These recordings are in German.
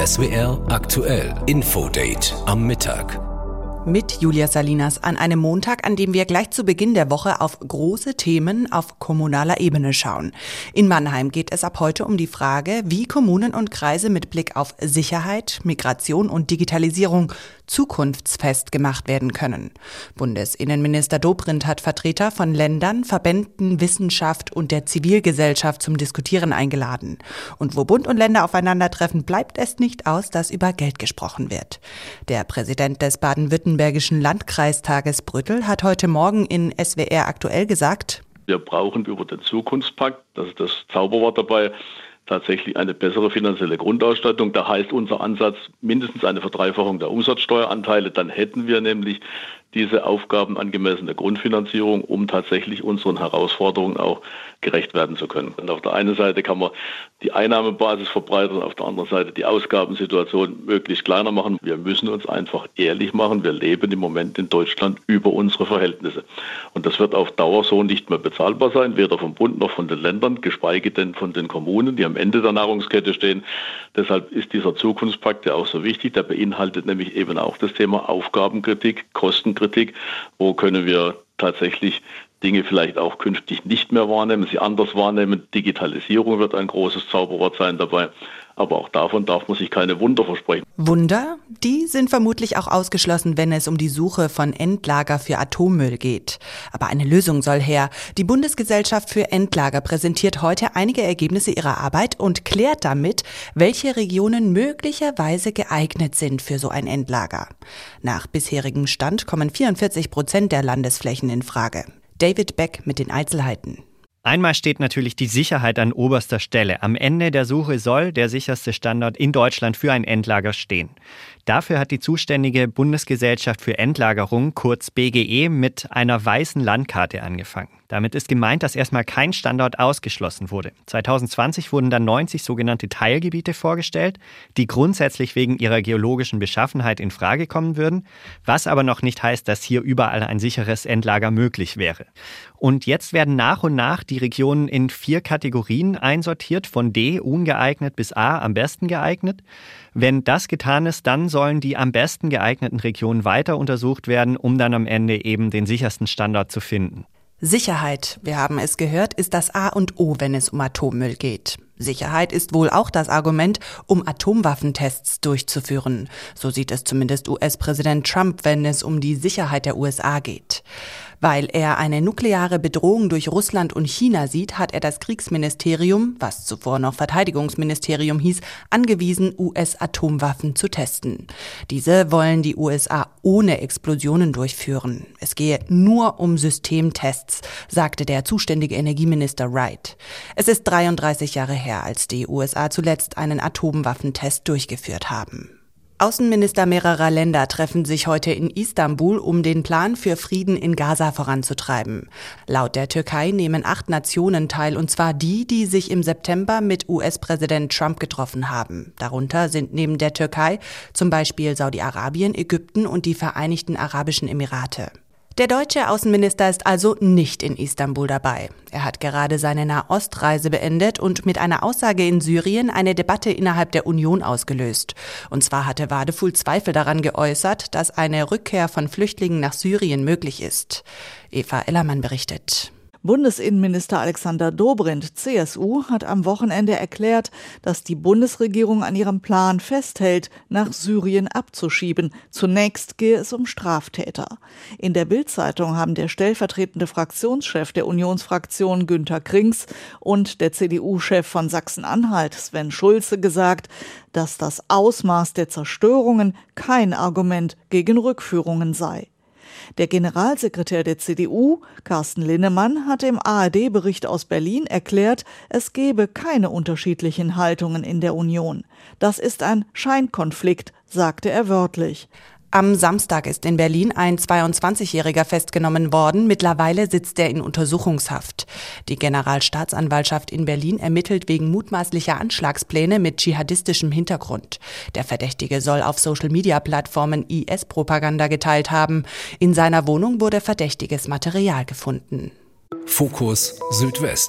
SWR aktuell Infodate am Mittag. Mit Julia Salinas an einem Montag, an dem wir gleich zu Beginn der Woche auf große Themen auf kommunaler Ebene schauen. In Mannheim geht es ab heute um die Frage, wie Kommunen und Kreise mit Blick auf Sicherheit, Migration und Digitalisierung zukunftsfest gemacht werden können. Bundesinnenminister Dobrindt hat Vertreter von Ländern, Verbänden, Wissenschaft und der Zivilgesellschaft zum Diskutieren eingeladen. Und wo Bund und Länder aufeinandertreffen, bleibt es nicht aus, dass über Geld gesprochen wird. Der Präsident des baden-württembergischen Landkreistages Brüttel hat heute Morgen in SWR aktuell gesagt: Wir brauchen über den Zukunftspakt, das ist das Zauberwort dabei, tatsächlich eine bessere finanzielle Grundausstattung. Da heißt unser Ansatz mindestens eine Verdreifachung der Umsatzsteueranteile. Dann hätten wir nämlich diese aufgabenangemessene Grundfinanzierung, um tatsächlich unseren Herausforderungen auch gerecht werden zu können. Und auf der einen Seite kann man die Einnahmebasis verbreitern, auf der anderen Seite die Ausgabensituation möglichst kleiner machen. Wir müssen uns einfach ehrlich machen. Wir leben im Moment in Deutschland über unsere Verhältnisse. Und das wird auf Dauer so nicht mehr bezahlbar sein, weder vom Bund noch von den Ländern, geschweige denn von den Kommunen, die am Ende der Nahrungskette stehen. Deshalb ist dieser Zukunftspakt ja auch so wichtig. Der beinhaltet nämlich eben auch das Thema Aufgabenkritik, Kostenkritik. Wo können wir tatsächlich Dinge vielleicht auch künftig nicht mehr wahrnehmen, sie anders wahrnehmen. Digitalisierung wird ein großes Zauberwort sein dabei. Aber auch davon darf man sich keine Wunder versprechen. Wunder? Die sind vermutlich auch ausgeschlossen, wenn es um die Suche von Endlager für Atommüll geht. Aber eine Lösung soll her. Die Bundesgesellschaft für Endlager präsentiert heute einige Ergebnisse ihrer Arbeit und klärt damit, welche Regionen möglicherweise geeignet sind für so ein Endlager. Nach bisherigem Stand kommen 44% der Landesflächen in Frage. David Beck mit den Einzelheiten. Einmal steht natürlich die Sicherheit an oberster Stelle. Am Ende der Suche soll der sicherste Standort in Deutschland für ein Endlager stehen. Dafür hat die zuständige Bundesgesellschaft für Endlagerung, kurz BGE, mit einer weißen Landkarte angefangen. Damit ist gemeint, dass erstmal kein Standort ausgeschlossen wurde. 2020 wurden dann 90 sogenannte Teilgebiete vorgestellt, die grundsätzlich wegen ihrer geologischen Beschaffenheit in Frage kommen würden, was aber noch nicht heißt, dass hier überall ein sicheres Endlager möglich wäre. Und jetzt werden nach und nach die Regionen in 4 Kategorien einsortiert, von D, ungeeignet, bis A, am besten geeignet. Wenn das getan ist, dann sollen die am besten geeigneten Regionen weiter untersucht werden, um dann am Ende eben den sichersten Standort zu finden. Sicherheit, wir haben es gehört, ist das A und O, wenn es um Atommüll geht. Sicherheit ist wohl auch das Argument, um Atomwaffentests durchzuführen. So sieht es zumindest US-Präsident Trump, wenn es um die Sicherheit der USA geht. Weil er eine nukleare Bedrohung durch Russland und China sieht, hat er das Kriegsministerium, was zuvor noch Verteidigungsministerium hieß, angewiesen, US-Atomwaffen zu testen. Diese wollen die USA ohne Explosionen durchführen. Es gehe nur um Systemtests, sagte der zuständige Energieminister Wright. Es ist 33 Jahre her, als die USA zuletzt einen Atomwaffentest durchgeführt haben. Außenminister mehrerer Länder treffen sich heute in Istanbul, um den Plan für Frieden in Gaza voranzutreiben. Laut der Türkei nehmen 8 Nationen teil, und zwar die, die sich im September mit US-Präsident Trump getroffen haben. Darunter sind neben der Türkei zum Beispiel Saudi-Arabien, Ägypten und die Vereinigten Arabischen Emirate. Der deutsche Außenminister ist also nicht in Istanbul dabei. Er hat gerade seine Nahostreise beendet und mit einer Aussage in Syrien eine Debatte innerhalb der Union ausgelöst. Und zwar hatte Wadefuhl Zweifel daran geäußert, dass eine Rückkehr von Flüchtlingen nach Syrien möglich ist. Eva Ellermann berichtet. Bundesinnenminister Alexander Dobrindt, CSU, hat am Wochenende erklärt, dass die Bundesregierung an ihrem Plan festhält, nach Syrien abzuschieben. Zunächst gehe es um Straftäter. In der Bild-Zeitung haben der stellvertretende Fraktionschef der Unionsfraktion Günther Krings und der CDU-Chef von Sachsen-Anhalt Sven Schulze gesagt, dass das Ausmaß der Zerstörungen kein Argument gegen Rückführungen sei. Der Generalsekretär der CDU, Carsten Linnemann, hat im ARD-Bericht aus Berlin erklärt, es gebe keine unterschiedlichen Haltungen in der Union. Das ist ein Scheinkonflikt, sagte er wörtlich. Am Samstag ist in Berlin ein 22-Jähriger festgenommen worden. Mittlerweile sitzt er in Untersuchungshaft. Die Generalstaatsanwaltschaft in Berlin ermittelt wegen mutmaßlicher Anschlagspläne mit dschihadistischem Hintergrund. Der Verdächtige soll auf Social-Media-Plattformen IS-Propaganda geteilt haben. In seiner Wohnung wurde verdächtiges Material gefunden. Fokus Südwest.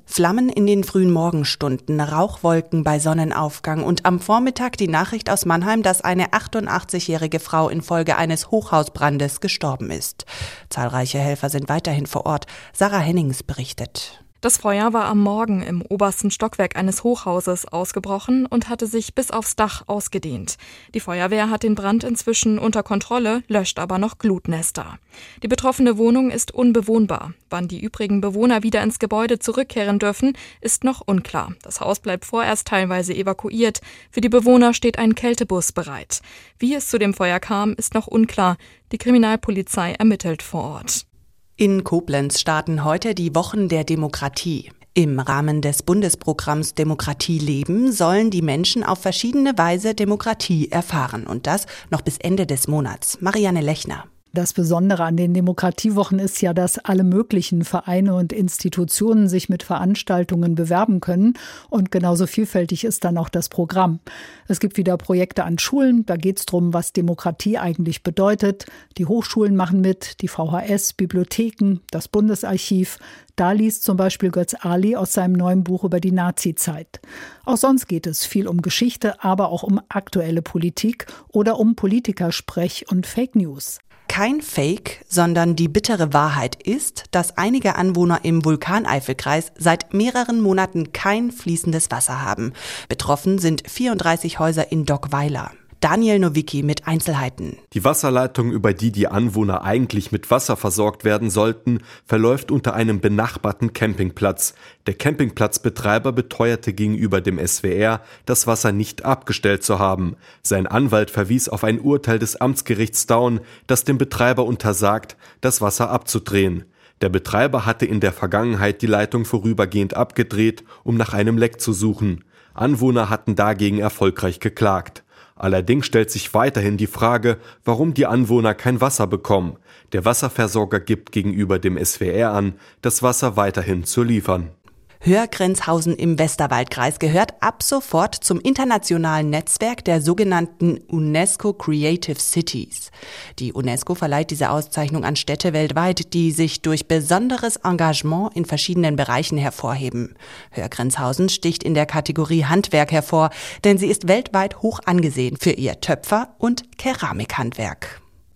Flammen in den frühen Morgenstunden, Rauchwolken bei Sonnenaufgang und am Vormittag die Nachricht aus Mannheim, dass eine 88-jährige Frau infolge eines Hochhausbrandes gestorben ist. Zahlreiche Helfer sind weiterhin vor Ort. Sarah Hennings berichtet. Das Feuer war am Morgen im obersten Stockwerk eines Hochhauses ausgebrochen und hatte sich bis aufs Dach ausgedehnt. Die Feuerwehr hat den Brand inzwischen unter Kontrolle, löscht aber noch Glutnester. Die betroffene Wohnung ist unbewohnbar. Wann die übrigen Bewohner wieder ins Gebäude zurückkehren dürfen, ist noch unklar. Das Haus bleibt vorerst teilweise evakuiert. Für die Bewohner steht ein Kältebus bereit. Wie es zu dem Feuer kam, ist noch unklar. Die Kriminalpolizei ermittelt vor Ort. In Koblenz starten heute die Wochen der Demokratie. Im Rahmen des Bundesprogramms Demokratie leben sollen die Menschen auf verschiedene Weise Demokratie erfahren. Und das noch bis Ende des Monats. Marianne Lechner. Das Besondere an den Demokratiewochen ist ja, dass alle möglichen Vereine und Institutionen sich mit Veranstaltungen bewerben können. Und genauso vielfältig ist dann auch das Programm. Es gibt wieder Projekte an Schulen. Da geht es darum, was Demokratie eigentlich bedeutet. Die Hochschulen machen mit, die VHS, Bibliotheken, das Bundesarchiv. Da liest zum Beispiel Götz Ali aus seinem neuen Buch über die Nazizeit. Auch sonst geht es viel um Geschichte, aber auch um aktuelle Politik oder um Politikersprech und Fake News. Kein Fake, sondern die bittere Wahrheit ist, dass einige Anwohner im Vulkaneifelkreis seit mehreren Monaten kein fließendes Wasser haben. Betroffen sind 34 Häuser in Dockweiler. Daniel Nowicki mit Einzelheiten. Die Wasserleitung, über die die Anwohner eigentlich mit Wasser versorgt werden sollten, verläuft unter einem benachbarten Campingplatz. Der Campingplatzbetreiber beteuerte gegenüber dem SWR, das Wasser nicht abgestellt zu haben. Sein Anwalt verwies auf ein Urteil des Amtsgerichts Daun, das dem Betreiber untersagt, das Wasser abzudrehen. Der Betreiber hatte in der Vergangenheit die Leitung vorübergehend abgedreht, um nach einem Leck zu suchen. Anwohner hatten dagegen erfolgreich geklagt. Allerdings stellt sich weiterhin die Frage, warum die Anwohner kein Wasser bekommen. Der Wasserversorger gibt gegenüber dem SWR an, das Wasser weiterhin zu liefern. Höhrgrenzhausen im Westerwaldkreis gehört ab sofort zum internationalen Netzwerk der sogenannten UNESCO Creative Cities. Die UNESCO verleiht diese Auszeichnung an Städte weltweit, die sich durch besonderes Engagement in verschiedenen Bereichen hervorheben. Höhrgrenzhausen sticht in der Kategorie Handwerk hervor, denn sie ist weltweit hoch angesehen für ihr Töpfer- und Keramikhandwerk.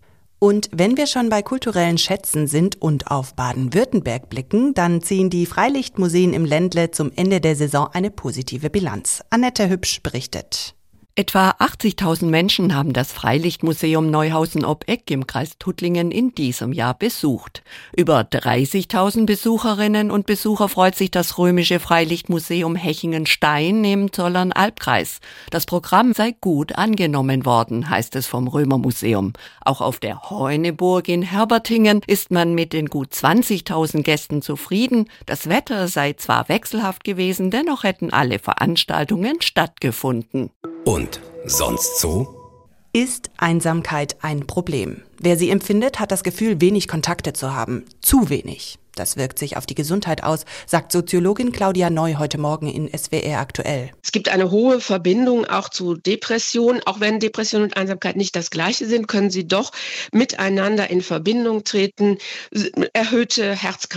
Und wenn wir schon bei kulturellen Schätzen sind und auf Baden-Württemberg blicken, dann ziehen die Freilichtmuseen im Ländle zum Ende der Saison eine positive Bilanz. Annette Hübsch berichtet. Etwa 80.000 Menschen haben das Freilichtmuseum Neuhausen ob Eck im Kreis Tuttlingen in diesem Jahr besucht. Über 30.000 Besucherinnen und Besucher freut sich das römische Freilichtmuseum Hechingen-Stein im Zollern-Albkreis. Das Programm sei gut angenommen worden, heißt es vom Römermuseum. Auch auf der Heuneburg in Herbertingen ist man mit den gut 20.000 Gästen zufrieden. Das Wetter sei zwar wechselhaft gewesen, dennoch hätten alle Veranstaltungen stattgefunden. Und sonst so? Ist Einsamkeit ein Problem? Wer sie empfindet, hat das Gefühl, wenig Kontakte zu haben. Zu wenig. Das wirkt sich auf die Gesundheit aus, sagt Soziologin Claudia Neu heute Morgen in SWR aktuell. Es gibt eine hohe Verbindung auch zu Depressionen. Auch wenn Depression und Einsamkeit nicht das Gleiche sind, können sie doch miteinander in Verbindung treten. Erhöhte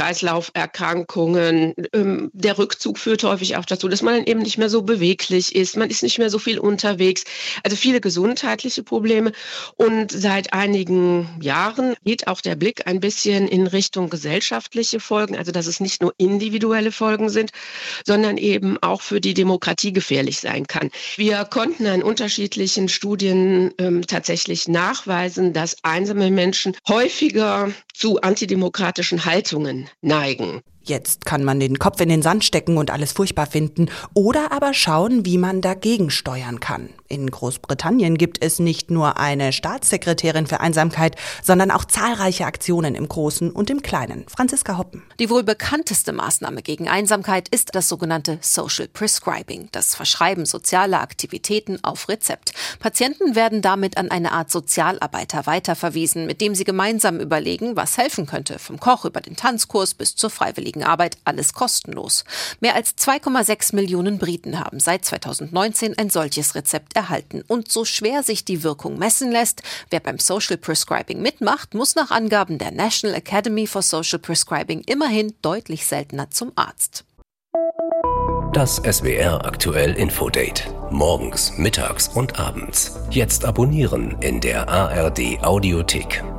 Herz-Kreislauf-Erkrankungen. Der Rückzug führt häufig auch dazu, dass man dann eben nicht mehr so beweglich ist. Man ist nicht mehr so viel unterwegs. Also viele gesundheitliche Probleme. Und seit einigen Jahren geht auch der Blick ein bisschen in Richtung gesellschaftliche Folgen, also dass es nicht nur individuelle Folgen sind, sondern eben auch für die Demokratie gefährlich sein kann. Wir konnten an unterschiedlichen Studien tatsächlich nachweisen, dass einsame Menschen häufiger zu antidemokratischen Haltungen neigen. Jetzt kann man den Kopf in den Sand stecken und alles furchtbar finden oder aber schauen, wie man dagegen steuern kann. In Großbritannien gibt es nicht nur eine Staatssekretärin für Einsamkeit, sondern auch zahlreiche Aktionen im Großen und im Kleinen. Franziska Hoppen. Die wohl bekannteste Maßnahme gegen Einsamkeit ist das sogenannte Social Prescribing, das Verschreiben sozialer Aktivitäten auf Rezept. Patienten werden damit an eine Art Sozialarbeiter weiterverwiesen, mit dem sie gemeinsam überlegen, was helfen könnte, vom Koch über den Tanzkurs bis zur freiwilligen Arbeit, alles kostenlos. Mehr als 2,6 Millionen Briten haben seit 2019 ein solches Rezept erhalten. Und so schwer sich die Wirkung messen lässt, wer beim Social Prescribing mitmacht, muss nach Angaben der National Academy for Social Prescribing immerhin deutlich seltener zum Arzt. Das SWR aktuell Infodate. Morgens, mittags und abends. Jetzt abonnieren in der ARD Audiothek.